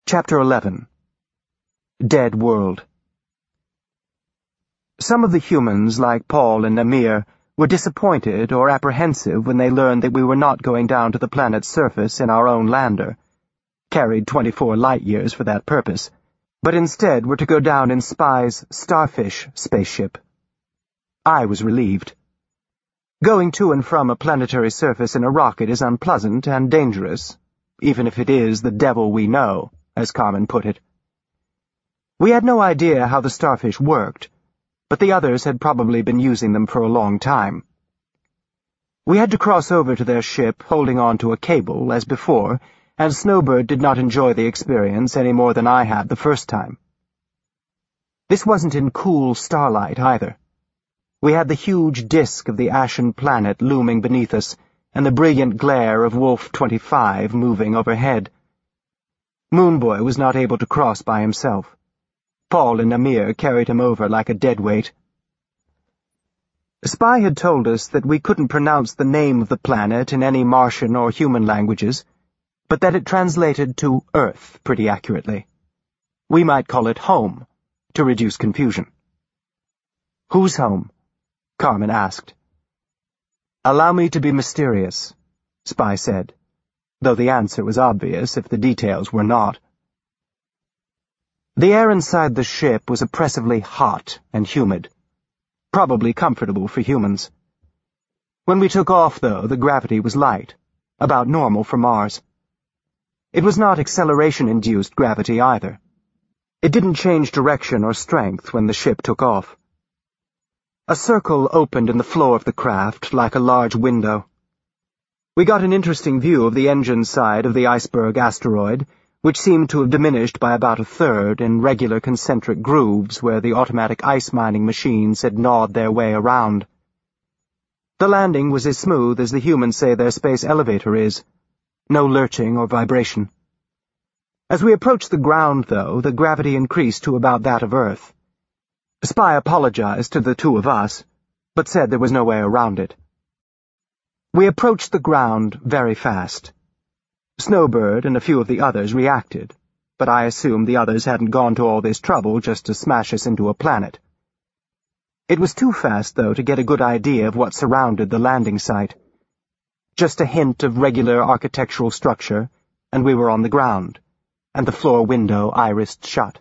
Chapter 11. Dead World. Some of the humans, like Paul and Namir, were disappointed or apprehensive when they learned that we were not going down to the planet's surface in our own lander, carried 24 light-years for that purpose, but instead were to go down in Spy's Starfish spaceship. I was relieved. Going to and from a planetary surface in a rocket is unpleasant and dangerous, even if it is the devil we know, as Carmen put it. We had no idea how the Starfish worked, but the others had probably been using them for a long time. We had to cross over to their ship holding on to a cable, as before, and Snowbird did not enjoy the experience any more than I had the first time. This wasn't in cool starlight, either. We had the huge disk of the ashen planet looming beneath us, and the brilliant glare of Wolf 25 moving overhead. Moonboy was not able to cross by himself. Paul and Namir carried him over like a deadweight. Spy had told us that we couldn't pronounce the name of the planet in any Martian or human languages, but that it translated to Earth pretty accurately. We might call it home, to reduce confusion. "Whose home?" Carmen asked. "Allow me to be mysterious," Spy said, though the answer was obvious if the details were not. The air inside the ship was oppressively hot and humid, probably comfortable for humans. When we took off, though, the gravity was light, about normal for Mars. It was not acceleration-induced gravity either. It didn't change direction or strength when the ship took off. A circle opened in the floor of the craft like a large window. We got an interesting view of the engine side of the iceberg asteroid, which seemed to have diminished by about a third in regular concentric grooves where the automatic ice mining machines had gnawed their way around. The landing was as smooth as the humans say their space elevator is. No lurching or vibration. As we approached the ground, though, the gravity increased to about that of Earth. Spy apologized to the two of us, but said there was no way around it. We approached the ground very fast. Snowbird and a few of the others reacted, but I assumed the others hadn't gone to all this trouble just to smash us into a planet. It was too fast, though, to get a good idea of what surrounded the landing site. Just a hint of regular architectural structure, and we were on the ground, and the floor window irised shut.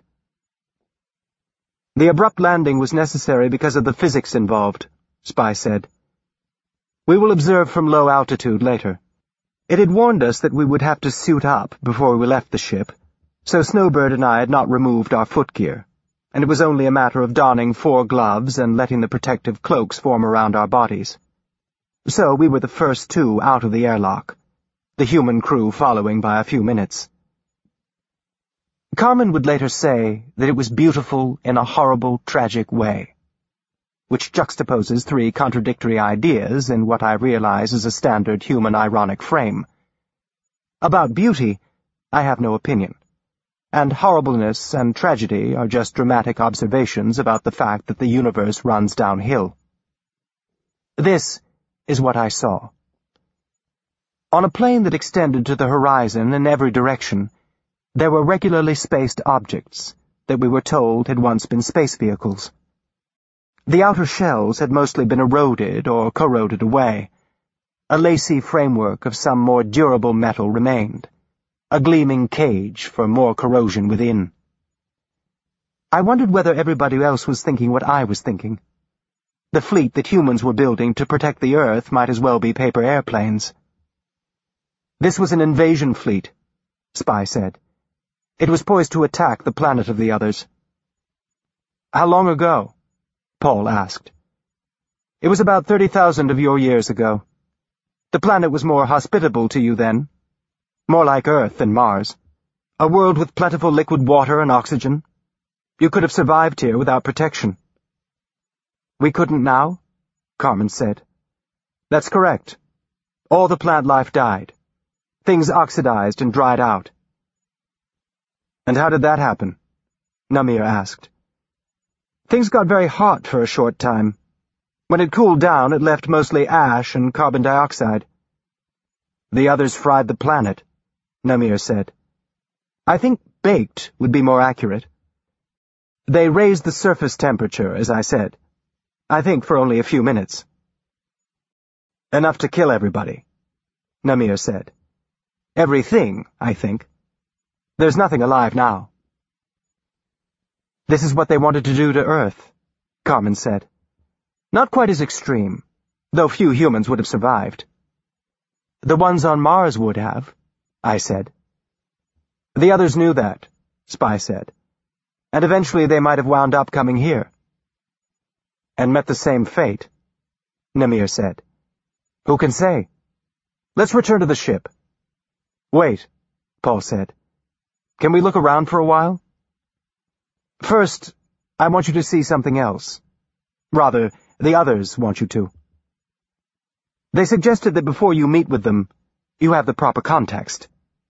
The abrupt landing was necessary because of the physics involved, Spy said. We will observe from low altitude later. It had warned us that we would have to suit up before we left the ship, so Snowbird and I had not removed our footgear, and it was only a matter of donning 4 gloves and letting the protective cloaks form around our bodies. So we were the first 2 out of the airlock, the human crew following by a few minutes. Carmen would later say that it was beautiful in a horrible, tragic way, which juxtaposes 3 contradictory ideas in what I realize is a standard human ironic frame. About beauty, I have no opinion, and horribleness and tragedy are just dramatic observations about the fact that the universe runs downhill. This is what I saw. On a plane that extended to the horizon in every direction, there were regularly spaced objects that we were told had once been space vehicles. The outer shells had mostly been eroded or corroded away. A lacy framework of some more durable metal remained, a gleaming cage for more corrosion within. I wondered whether everybody else was thinking what I was thinking. The fleet that humans were building to protect the Earth might as well be paper airplanes. This was an invasion fleet, Spy said. It was poised to attack the planet of the others. How long ago? Paul asked. It was about 30,000 of your years ago. The planet was more hospitable to you then. More like Earth than Mars. A world with plentiful liquid water and oxygen. You could have survived here without protection. We couldn't now? Carmen said. That's correct. All the plant life died. Things oxidized and dried out. And how did that happen? Namir asked. Things got very hot for a short time. When it cooled down, it left mostly ash and carbon dioxide. The others fried the planet, Namir said. I think baked would be more accurate. They raised the surface temperature, as I said. I think for only a few minutes. Enough to kill everybody, Namir said. Everything, I think. There's nothing alive now. This is what they wanted to do to Earth, Carmen said. Not quite as extreme, though few humans would have survived. The ones on Mars would have, I said. The others knew that, Spy said, and eventually they might have wound up coming here. And met the same fate, Namir said. Who can say? Let's return to the ship. Wait, Paul said. Can we look around for a while? First, I want you to see something else. Rather, the others want you to. They suggested that before you meet with them, you have the proper context.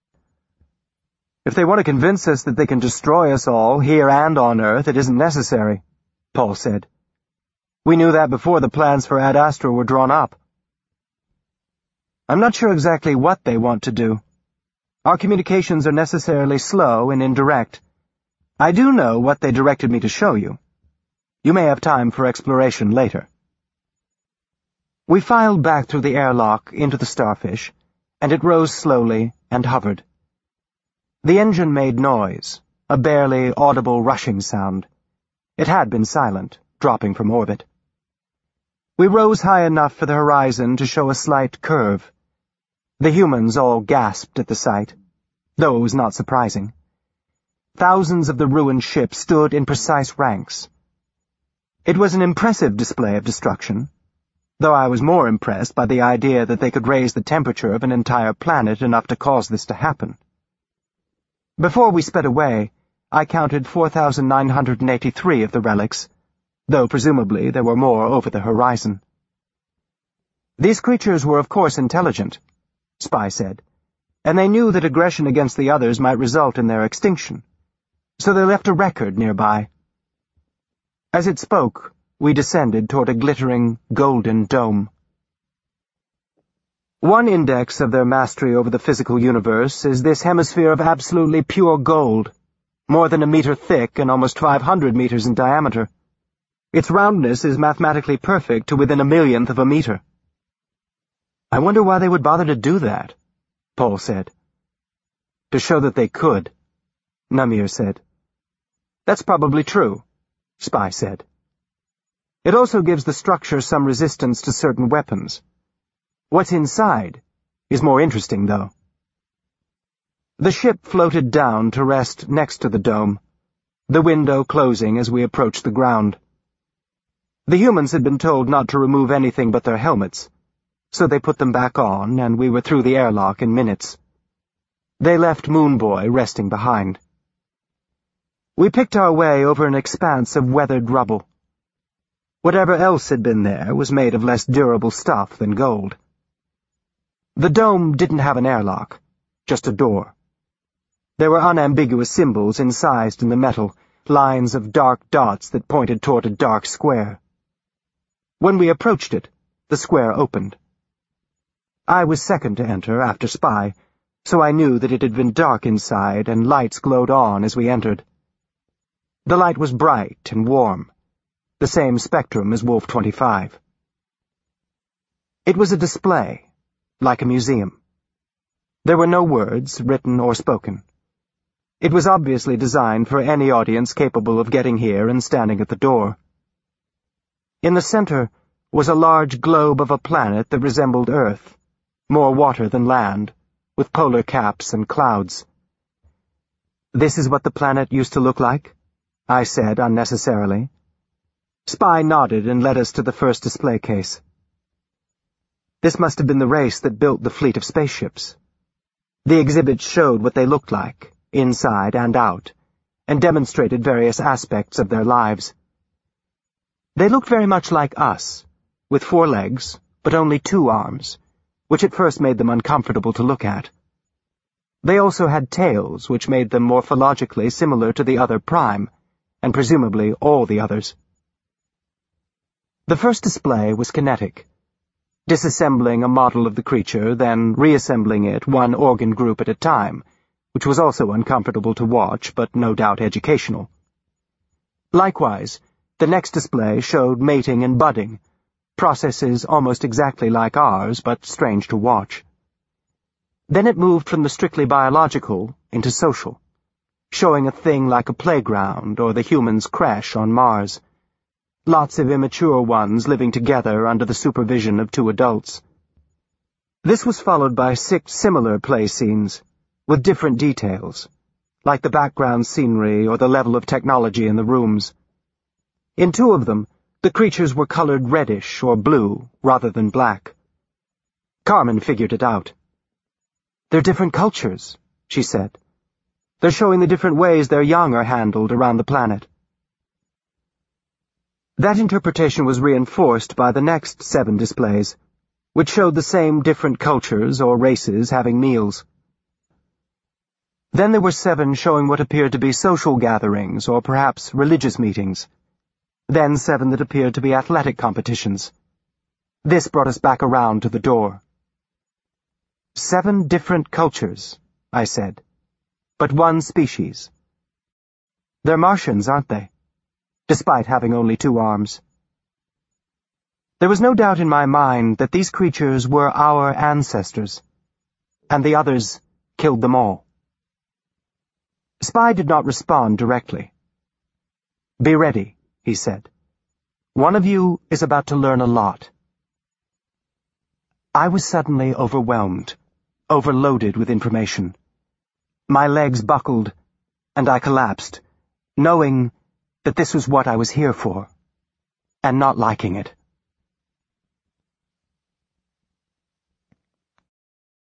If they want to convince us that they can destroy us all, here and on Earth, it isn't necessary, Paul said. We knew that before the plans for Ad Astra were drawn up. I'm not sure exactly what they want to do. Our communications are necessarily slow and indirect. I do know what they directed me to show you. You may have time for exploration later. We filed back through the airlock into the Starfish, and it rose slowly and hovered. The engine made noise, a barely audible rushing sound. It had been silent, dropping from orbit. We rose high enough for the horizon to show a slight curve. The humans all gasped at the sight, though it was not surprising. Thousands of the ruined ships stood in precise ranks. It was an impressive display of destruction, though I was more impressed by the idea that they could raise the temperature of an entire planet enough to cause this to happen. Before we sped away, I counted 4,983 of the relics, though presumably there were more over the horizon. These creatures were of course intelligent, Spy said, and they knew that aggression against the others might result in their extinction, so they left a record nearby. As it spoke, we descended toward a glittering, golden dome. One index of their mastery over the physical universe is this hemisphere of absolutely pure gold, more than a meter thick and almost 500 meters in diameter. Its roundness is mathematically perfect to within a millionth of a meter. I wonder why they would bother to do that, Paul said. To show that they could, Namir said. That's probably true, Spy said. It also gives the structure some resistance to certain weapons. What's inside is more interesting, though. The ship floated down to rest next to the dome, the window closing as we approached the ground. The humans had been told not to remove anything but their helmets, so they put them back on, and we were through the airlock in minutes. They left Moon Boy resting behind. We picked our way over an expanse of weathered rubble. Whatever else had been there was made of less durable stuff than gold. The dome didn't have an airlock, just a door. There were unambiguous symbols incised in the metal, lines of dark dots that pointed toward a dark square. When we approached it, the square opened. I was second to enter after Spy, so I knew that it had been dark inside and lights glowed on as we entered. The light was bright and warm, the same spectrum as Wolf 25. It was a display, like a museum. There were no words, written or spoken. It was obviously designed for any audience capable of getting here and standing at the door. In the center was a large globe of a planet that resembled Earth, more water than land, with polar caps and clouds. This is what the planet used to look like? I said unnecessarily. Spy nodded and led us to the first display case. This must have been the race that built the fleet of spaceships. The exhibit showed what they looked like, inside and out, and demonstrated various aspects of their lives. They looked very much like us, with 4 legs, but only 2 arms, which at first made them uncomfortable to look at. They also had tails, which made them morphologically similar to the other prime, and presumably all the others. The first display was kinetic, disassembling a model of the creature, then reassembling it one organ group at a time, which was also uncomfortable to watch, but no doubt educational. Likewise, the next display showed mating and budding, processes almost exactly like ours, but strange to watch. Then it moved from the strictly biological into social, showing a thing like a playground or the humans' creche on Mars. Lots of immature ones living together under the supervision of 2 adults. This was followed by 6 similar play scenes, with different details, like the background scenery or the level of technology in the rooms. In 2 of them, the creatures were colored reddish or blue rather than black. Carmen figured it out. "They're different cultures," she said. "They're showing the different ways their young are handled around the planet." That interpretation was reinforced by the next 7 displays, which showed the same different cultures or races having meals. Then there were 7 showing what appeared to be social gatherings or perhaps religious meetings. Then 7 that appeared to be athletic competitions. This brought us back around to the door. 7 different cultures, I said, but 1 species. They're Martians, aren't they? Despite having only 2 arms. There was no doubt in my mind that these creatures were our ancestors, and the others killed them all. Spy did not respond directly. "Be ready," he said. "One of you is about to learn a lot." I was suddenly overwhelmed, overloaded with information. My legs buckled, and I collapsed, knowing that this was what I was here for, and not liking it.